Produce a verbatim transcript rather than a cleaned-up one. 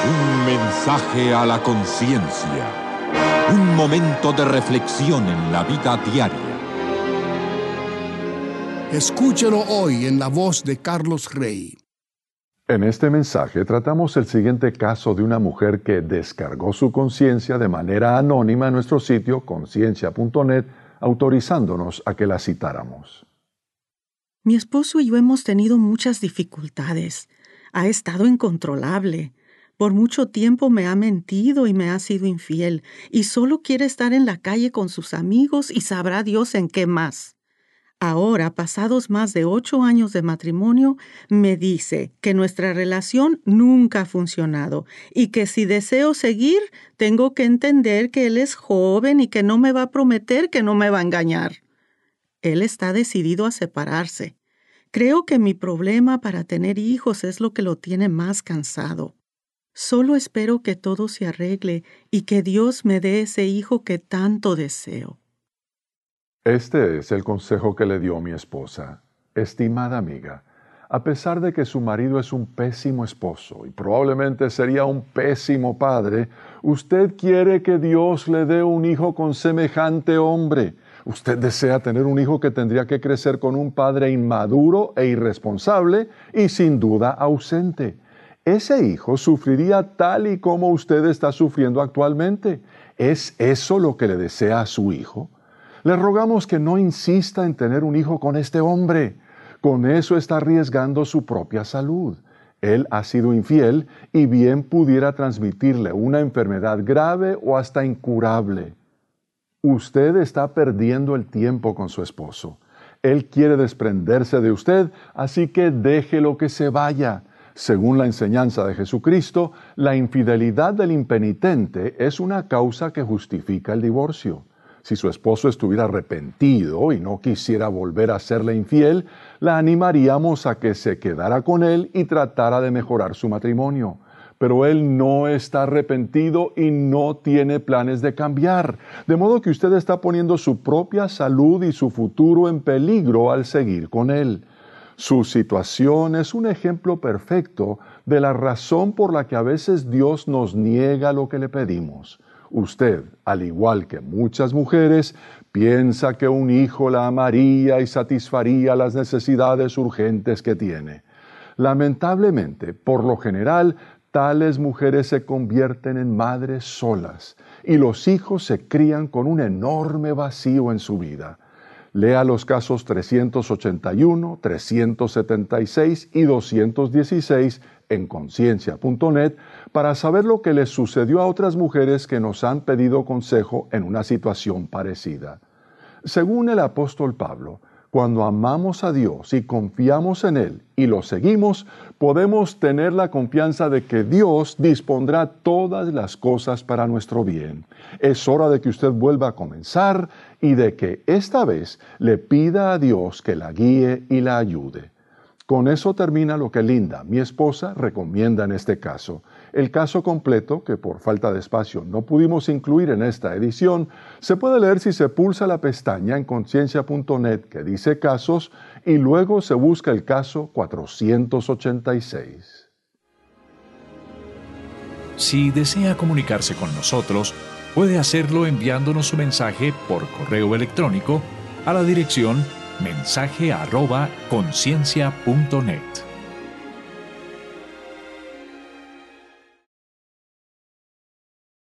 Un mensaje a la conciencia. Un momento de reflexión en la vida diaria. Escúchelo hoy en la voz de Carlos Rey. En este mensaje tratamos el siguiente caso de una mujer que descargó su conciencia de manera anónima en nuestro sitio conciencia punto net, autorizándonos a que la citáramos. Mi esposo y yo hemos tenido muchas dificultades. Ha estado incontrolable. Por mucho tiempo me ha mentido y me ha sido infiel, y solo quiere estar en la calle con sus amigos y sabrá Dios en qué más. Ahora, pasados más de ocho años de matrimonio, me dice que nuestra relación nunca ha funcionado y que si deseo seguir, tengo que entender que él es joven y que no me va a prometer que no me va a engañar. Él está decidido a separarse. Creo que mi problema para tener hijos es lo que lo tiene más cansado. Solo espero que todo se arregle y que Dios me dé ese hijo que tanto deseo. Este es el consejo que le dio mi esposa. Estimada amiga, a pesar de que su marido es un pésimo esposo y probablemente sería un pésimo padre, usted quiere que Dios le dé un hijo con semejante hombre. Usted desea tener un hijo que tendría que crecer con un padre inmaduro e irresponsable y sin duda ausente. Ese hijo sufriría tal y como usted está sufriendo actualmente. ¿Es eso lo que le desea a su hijo? Le rogamos que no insista en tener un hijo con este hombre. Con eso está arriesgando su propia salud. Él ha sido infiel y bien pudiera transmitirle una enfermedad grave o hasta incurable. Usted está perdiendo el tiempo con su esposo. Él quiere desprenderse de usted, así que déjelo que se vaya. Según la enseñanza de Jesucristo, la infidelidad del impenitente es una causa que justifica el divorcio. Si su esposo estuviera arrepentido y no quisiera volver a serle infiel, la animaríamos a que se quedara con él y tratara de mejorar su matrimonio. Pero él no está arrepentido y no tiene planes de cambiar. De modo que usted está poniendo su propia salud y su futuro en peligro al seguir con él. Su situación es un ejemplo perfecto de la razón por la que a veces Dios nos niega lo que le pedimos. Usted, al igual que muchas mujeres, piensa que un hijo la amaría y satisfaría las necesidades urgentes que tiene. Lamentablemente, por lo general, tales mujeres se convierten en madres solas y los hijos se crían con un enorme vacío en su vida. Lea los casos trescientos ochenta y uno, trescientos setenta y seis y doscientos dieciséis en conciencia punto net para saber lo que les sucedió a otras mujeres que nos han pedido consejo en una situación parecida. Según el apóstol Pablo, cuando amamos a Dios y confiamos en Él y lo seguimos, podemos tener la confianza de que Dios dispondrá todas las cosas para nuestro bien. Es hora de que usted vuelva a comenzar y de que esta vez le pida a Dios que la guíe y la ayude. Con eso termina lo que Linda, mi esposa, recomienda en este caso. El caso completo, que por falta de espacio no pudimos incluir en esta edición, se puede leer si se pulsa la pestaña en conciencia punto net que dice casos y luego se busca el caso cuatrocientos ochenta y seis. Si desea comunicarse con nosotros, puede hacerlo enviándonos su mensaje por correo electrónico a la dirección mensaje arroba conciencia punto net.